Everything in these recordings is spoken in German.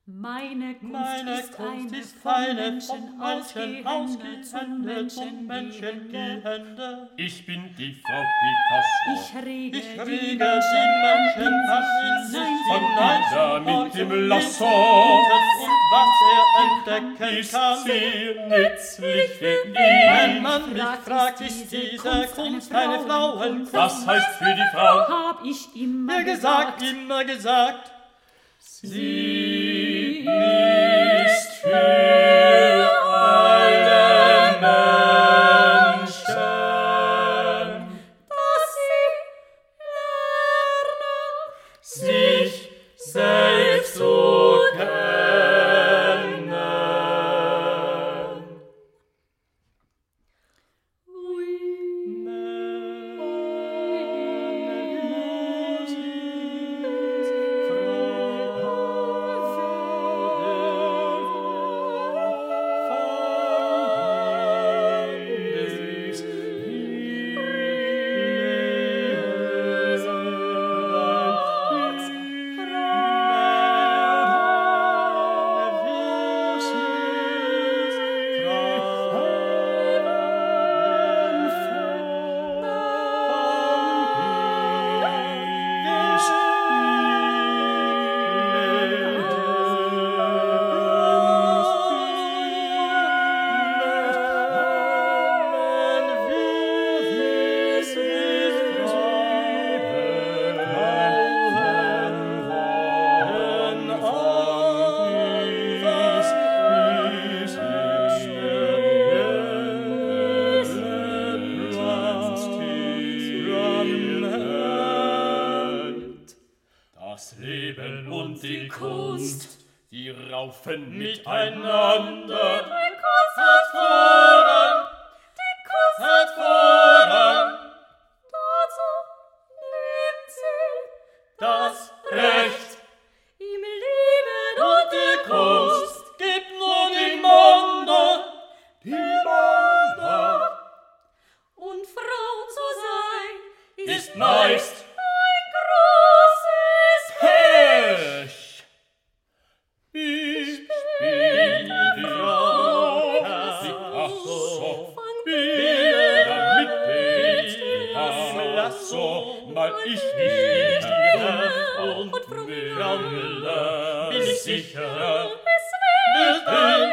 Meine Kunst ist eine vom Menschen ausgehende zum Menschen gehende. Ich bin die Frau Picasso. Ich rege die Menschen an von Neider mit dem Lasso. Und was entdecken ist kann, sehr nützlich für ihn. Wenn man mich fragt, ist diese Kunst eine Frauenkunst? Was heißt für die Frau? Hab ich immer gesagt. Sie ist für alle Menschen, dass sie lernen, sich selbst zu kennen. Das Leben und die Kunst, die raufen miteinander. die Kunst hat Vorrang, die Kunst hat Vorrang. Dazu nimmt sie Das Recht im Leben und die Kunst. gibt nur die Monde, Und Frau zu sein ist meist ein großes Pech. Ich bin die Frau Picasso, damit ich Lasso, weil ich nicht und Frau Müller, bin ich sicher, wird ein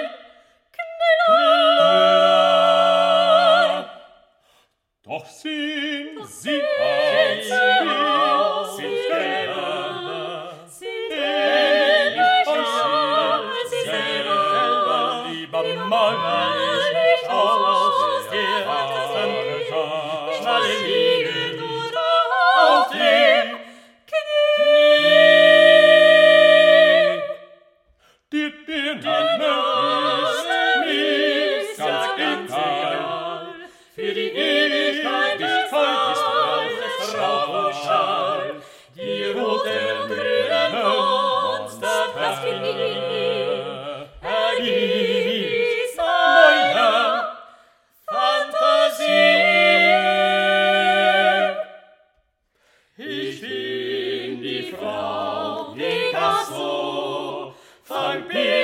Knüller. Doch sind sie als sind sie selber lieber mal nicht aus der Fantasie liegen auf dem Knie. Der Name ist mir ganz egal, für die Ewigkeit ist Frauenschal, die roten grünen Monster ergieß meiner Fantasie. Ich bin die Frau Picasso, von